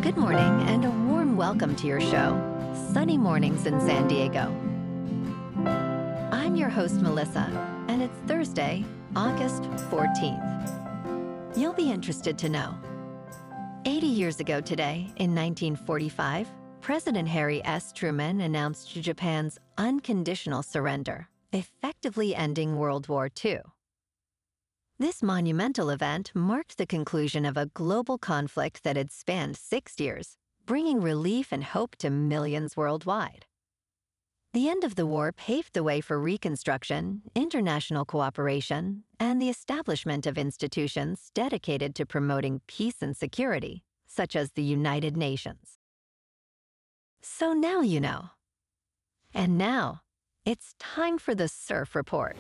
Good morning and a warm welcome to your show, Sunny Mornings in San Diego. I'm your host, Melissa, and it's Thursday, August 14th. You'll be interested to know. 80 years ago today, in 1945, President Harry S. Truman announced Japan's unconditional surrender, effectively ending World War II. This monumental event marked the conclusion of a global conflict that had spanned 6 years, bringing relief and hope to millions worldwide. The end of the war paved the way for reconstruction, international cooperation, and the establishment of institutions dedicated to promoting peace and security, such as the United Nations. So now you know. And now, it's time for the Surf Report.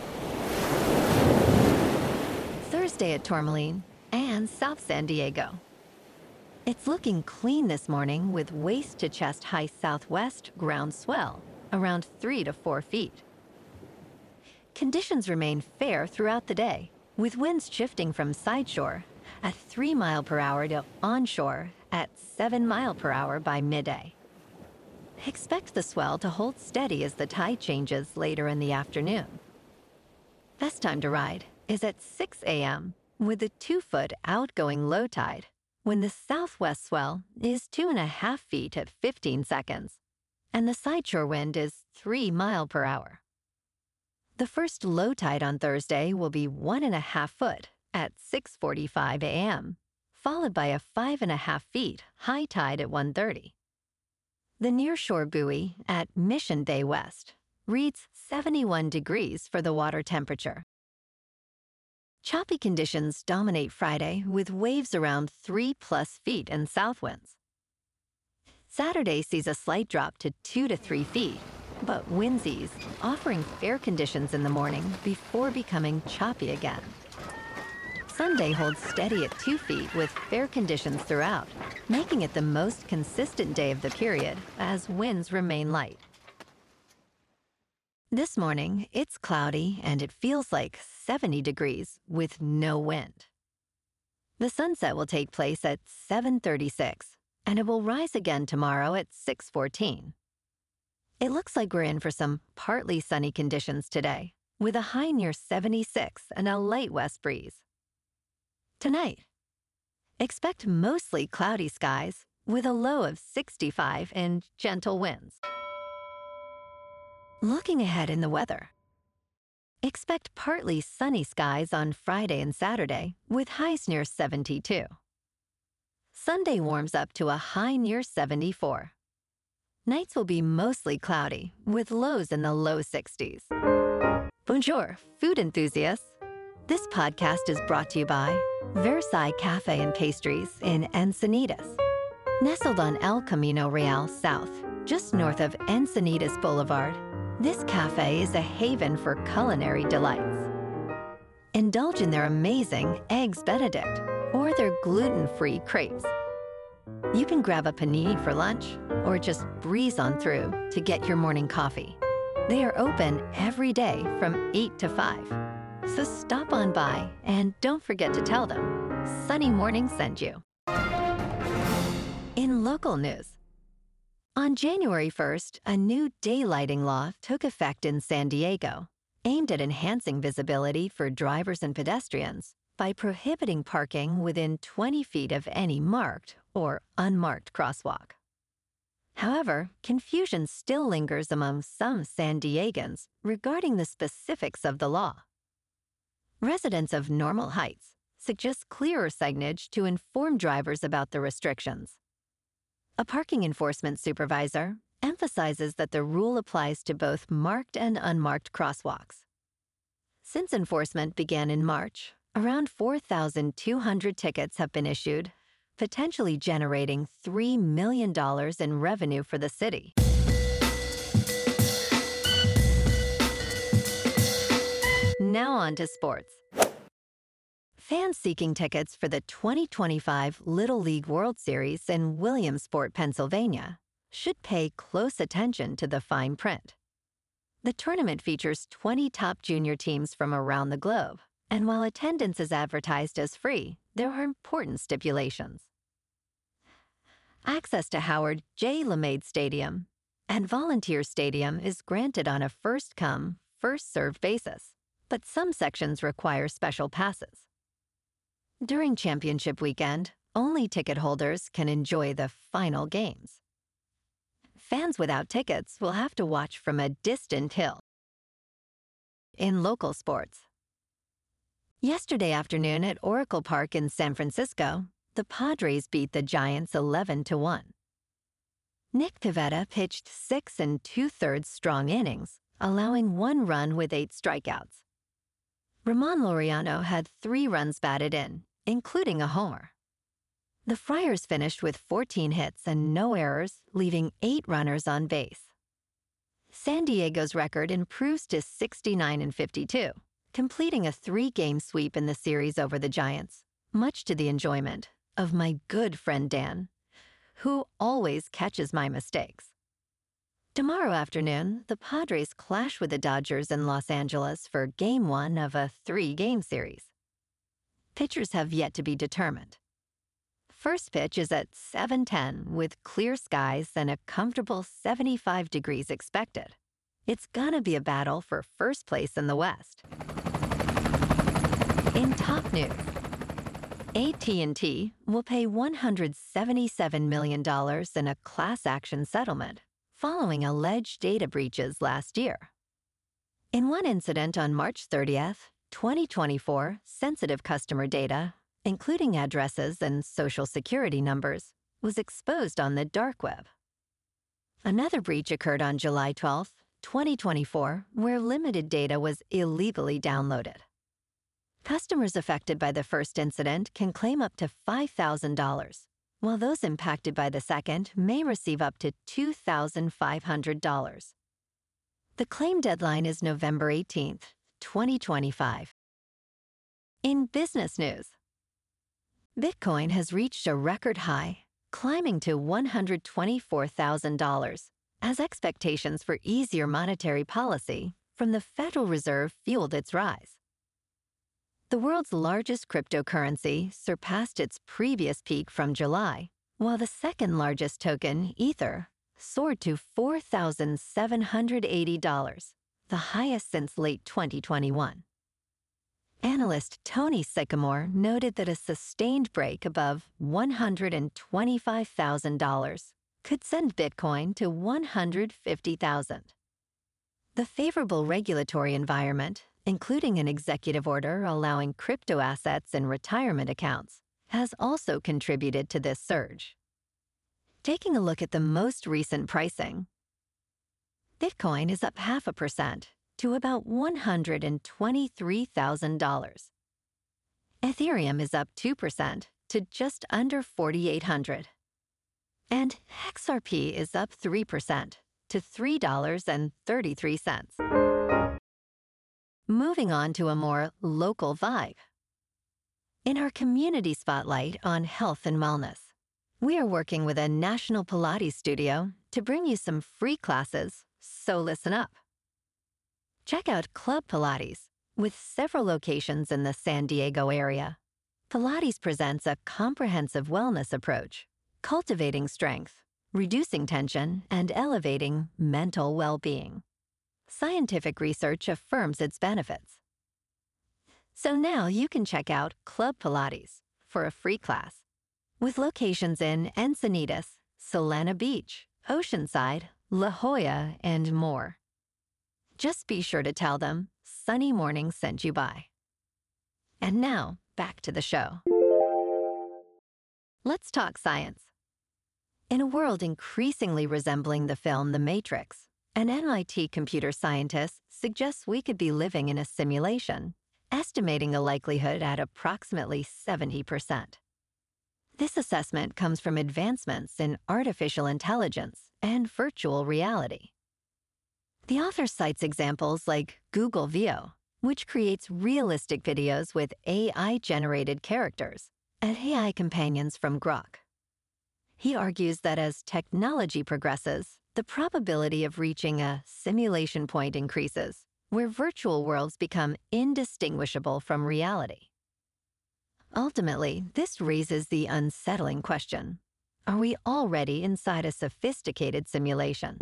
Thursday at Tourmaline and South San Diego. It's looking clean this morning with waist-to-chest high southwest ground swell, around 3 to 4 feet. Conditions remain fair throughout the day, with winds shifting from sideshore at 3 mile per hour to onshore at 7 mile per hour by midday. Expect the swell to hold steady as the tide changes later in the afternoon. Best time to ride is at 6 a.m. with a 2-foot outgoing low tide, when the southwest swell is 2.5 feet at 15 seconds, and the sideshore wind is 3 mile per hour. The first low tide on Thursday will be 1.5 foot at 6:45 a.m., followed by a 5.5 feet high tide at 1:30. The nearshore buoy at Mission Bay West reads 71 degrees for the water temperature. Choppy conditions dominate Friday with waves around 3+ feet and south winds. Saturday sees a slight drop to 2 to 3 feet, but winds ease, offering fair conditions in the morning before becoming choppy again. Sunday holds steady at 2 feet with fair conditions throughout, making it the most consistent day of the period as winds remain light. This morning, it's cloudy and it feels like 70 degrees with no wind. The sunset will take place at 7:36, and it will rise again tomorrow at 6:14. It looks like we're in for some partly sunny conditions today, with a high near 76 and a light west breeze. Tonight, expect mostly cloudy skies with a low of 65 and gentle winds. Looking ahead in the weather. Expect partly sunny skies on Friday and Saturday with highs near 72. Sunday warms up to a high near 74. Nights will be mostly cloudy with lows in the low 60s. Bonjour, food enthusiasts. This podcast is brought to you by Versailles Cafe and Pastries in Encinitas. Nestled on El Camino Real South, just north of Encinitas Boulevard, this cafe is a haven for culinary delights. Indulge in their amazing Eggs Benedict or their gluten-free crepes. You can grab a panini for lunch or just breeze on through to get your morning coffee. They are open every day from 8 to 5. So stop on by and don't forget to tell them Sunny Morning sent you. In local news. On January 1st, a new daylighting law took effect in San Diego, aimed at enhancing visibility for drivers and pedestrians by prohibiting parking within 20 feet of any marked or unmarked crosswalk. However, confusion still lingers among some San Diegans regarding the specifics of the law. Residents of Normal Heights suggest clearer signage to inform drivers about the restrictions. A parking enforcement supervisor emphasizes that the rule applies to both marked and unmarked crosswalks. Since enforcement began in March, around 4,200 tickets have been issued, potentially generating $3 million in revenue for the city. Now on to sports. Fans seeking tickets for the 2025 Little League World Series in Williamsport, Pennsylvania, should pay close attention to the fine print. The tournament features 20 top junior teams from around the globe, and while attendance is advertised as free, there are important stipulations. access to Howard J. LeMade Stadium and Volunteer Stadium is granted on a first-come, first-served basis, but some sections require special passes. During championship weekend, only ticket holders can enjoy the final games. Fans without tickets will have to watch from a distant hill. In local sports, yesterday afternoon at Oracle Park in San Francisco, the Padres beat the Giants 11-1. Nick Pivetta pitched 6 2/3 strong innings, allowing 1 run with 8 strikeouts. Ramon Laureano had 3 runs batted in, including a homer. The Friars finished with 14 hits and no errors, leaving 8 runners on base. San Diego's record improves to 69-52, completing a 3-game sweep in the series over the Giants, much to the enjoyment of my good friend Dan, who always catches my mistakes. Tomorrow afternoon, the Padres clash with the Dodgers in Los Angeles for Game 1 of a 3-game series. Pitchers have yet to be determined. First pitch is at 7:10 with clear skies and a comfortable 75 degrees expected. It's gonna be a battle for first place in the West. In top news, AT&T will pay $177 million in a class action settlement following alleged data breaches last year. In one incident on March 30th, 2024, sensitive customer data, including addresses and social security numbers, was exposed on the dark web. Another breach occurred on July 12, 2024, where limited data was illegally downloaded. Customers affected by the first incident can claim up to $5,000, while those impacted by the second may receive up to $2,500. The claim deadline is November 18, 2025. In business news, Bitcoin has reached a record high, climbing to $124,000 as expectations for easier monetary policy from the Federal Reserve fueled its rise. The world's largest cryptocurrency surpassed its previous peak from July, while the second largest token, Ether, soared to $4,780, the highest since late 2021. Analyst Tony Sycamore noted that a sustained break above $125,000 could send Bitcoin to $150,000. The favorable regulatory environment, including an executive order allowing crypto assets in retirement accounts, has also contributed to this surge. Taking a look at the most recent pricing, Bitcoin is up 0.5% to about $123,000. Ethereum is up 2% to just under 4,800. And XRP is up 3% to $3.33. Moving on to a more local vibe. In our community spotlight on health and wellness, we are working with a national Pilates studio to bring you some free classes, so listen up. Check out Club Pilates, with several locations in the San Diego area. Pilates presents a comprehensive wellness approach, cultivating strength, reducing tension, and elevating mental well-being. Scientific research affirms its benefits. So now you can check out Club Pilates for a free class, with locations in Encinitas, Solana Beach, Oceanside, La Jolla, and more. Just be sure to tell them Sunny Morning sent you by. And now, back to the show. Let's talk science. In a world increasingly resembling the film The Matrix, an MIT computer scientist suggests we could be living in a simulation, estimating the likelihood at approximately 70%. This assessment comes from advancements in artificial intelligence and virtual reality. The author cites examples like Google Veo, which creates realistic videos with AI-generated characters, and AI companions from Grok. He argues that as technology progresses, the probability of reaching a simulation point increases, where virtual worlds become indistinguishable from reality. Ultimately, this raises the unsettling question: are we already inside a sophisticated simulation?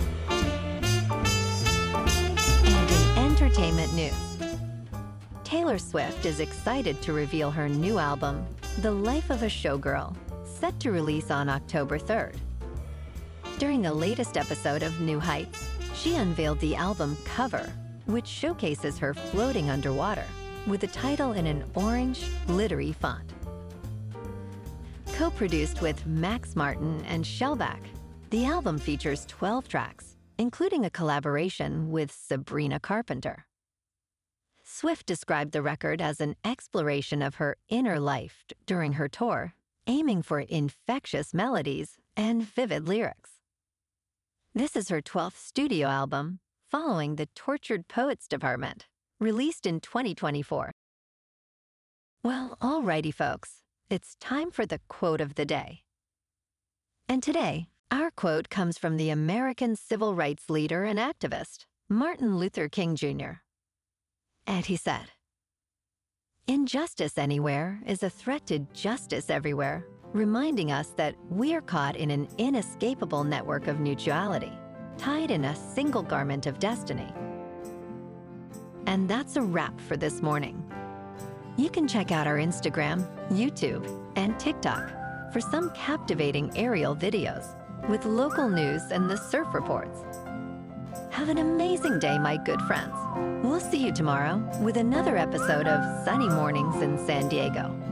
And in entertainment news, Taylor Swift is excited to reveal her new album, The Life of a Showgirl, set to release on October 3rd. During the latest episode of New Heights, she unveiled the album cover, which showcases her floating underwater, with the title in an orange, glittery font. Co-produced with Max Martin and Shellback, the album features 12 tracks, including a collaboration with Sabrina Carpenter. Swift described the record as an exploration of her inner life during her tour, aiming for infectious melodies and vivid lyrics. This is her 12th studio album, following the Tortured Poets Department, released in 2024. Well, alrighty, folks. It's time for the quote of the day. And today, our quote comes from the American civil rights leader and activist, Martin Luther King Jr. And he said, "Injustice anywhere is a threat to justice everywhere, reminding us that we're caught in an inescapable network of mutuality, tied in a single garment of destiny." And that's a wrap for this morning. You can check out our Instagram, YouTube, and TikTok for some captivating aerial videos with local news and the surf reports. Have an amazing day, my good friends. We'll see you tomorrow with another episode of Sunny Mornings in San Diego.